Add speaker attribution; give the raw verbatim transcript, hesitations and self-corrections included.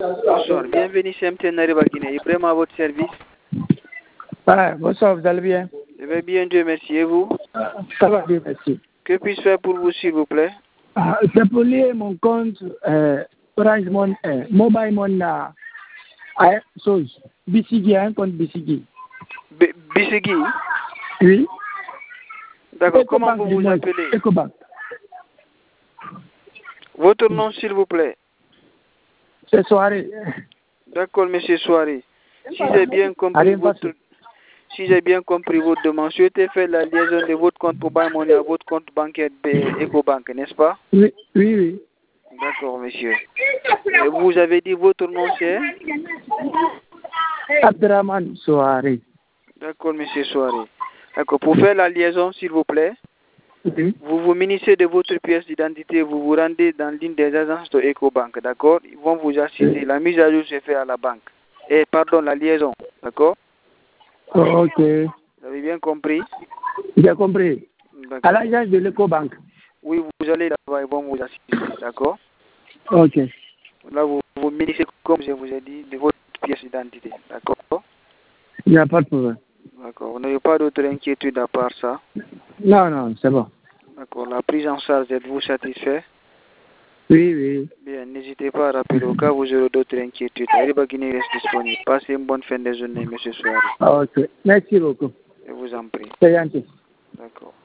Speaker 1: Bonsoir, bienvenue chez M T N Nariba Guinée. Ibrahim à votre service.
Speaker 2: Ah, bonsoir, vous allez bien?
Speaker 1: Je vais bien, Dieu merci. Et vous?
Speaker 2: Ça va bien, merci.
Speaker 1: Que puis-je faire pour vous, s'il vous plaît?
Speaker 2: Ah, c'est pour lier mon compte euh, Orange Mon, euh, Mobile Money à à chose. Bissigui, un compte Bissigui.
Speaker 1: B- Bissegui?
Speaker 2: Oui.
Speaker 1: D'accord,
Speaker 2: Ecobank,
Speaker 1: comment vous vous
Speaker 2: dis-moi.
Speaker 1: appelez?
Speaker 2: Ecobank.
Speaker 1: Votre nom, s'il vous plaît?
Speaker 2: C'est soirée.
Speaker 1: D'accord, monsieur Soiré. Si j'ai bien compris
Speaker 2: Allez,
Speaker 1: votre...
Speaker 2: vas-y.
Speaker 1: Si j'ai bien compris votre demande, souhaitez faire la liaison de votre compte Mobile Money à votre compte bancaire B- Ecobank, n'est-ce pas?
Speaker 2: Oui, oui, oui.
Speaker 1: D'accord, monsieur. Et vous avez dit votre nom, c'est?
Speaker 2: Abdraman Soirée.
Speaker 1: D'accord, monsieur Soiré. D'accord, pour faire la liaison, s'il vous plaît,
Speaker 2: Oui.
Speaker 1: vous vous munissez de votre pièce d'identité, vous vous rendez dans l'une des agences de Ecobank, d'accord? Ils vont vous assister. La mise à jour se fait à la banque. Et pardon, la liaison, d'accord?
Speaker 2: Oh, ok.
Speaker 1: Vous avez bien compris?
Speaker 2: J'ai compris. À
Speaker 1: D'accord.
Speaker 2: l'agence de l'Ecobank.
Speaker 1: Oui, vous allez là-bas, ils vont vous assister, d'accord?
Speaker 2: Ok.
Speaker 1: Là, vous vous munissez, comme je vous ai dit, de votre pièce d'identité, d'accord?
Speaker 2: Il n'y a pas de problème.
Speaker 1: D'accord. Vous n'avez pas d'autre inquiétude à part ça?
Speaker 2: Non, non, c'est bon.
Speaker 1: D'accord. La prise en charge, êtes-vous satisfait?
Speaker 2: Oui, oui.
Speaker 1: Bien, n'hésitez pas à rappeler au cas où vous aurez d'autres inquiétudes. Arriba Guinée reste disponible. Passez une bonne fin de journée, monsieur Soirée.
Speaker 2: Ok. Merci beaucoup.
Speaker 1: Je vous en prie.
Speaker 2: C'est gentil.
Speaker 1: D'accord.